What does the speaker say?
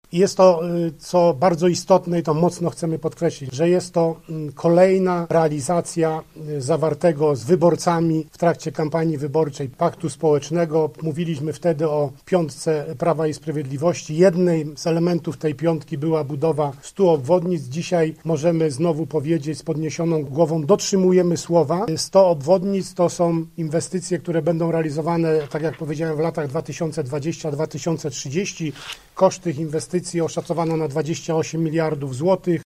I jest to, co bardzo istotne i to mocno chcemy podkreślić, że jest to kolejna realizacja zawartego z wyborcami w trakcie kampanii wyborczej Paktu Społecznego. Mówiliśmy wtedy o piątce Prawa i Sprawiedliwości. Jednym z elementów tej piątki była budowa 100 obwodnic. Dzisiaj możemy znowu powiedzieć z podniesioną głową, dotrzymujemy słowa. 100 obwodnic to są inwestycje, które będą realizowane, tak jak powiedziałem, w latach 2020-2030. Koszt tych inwestycji oszacowano na 28 miliardów złotych.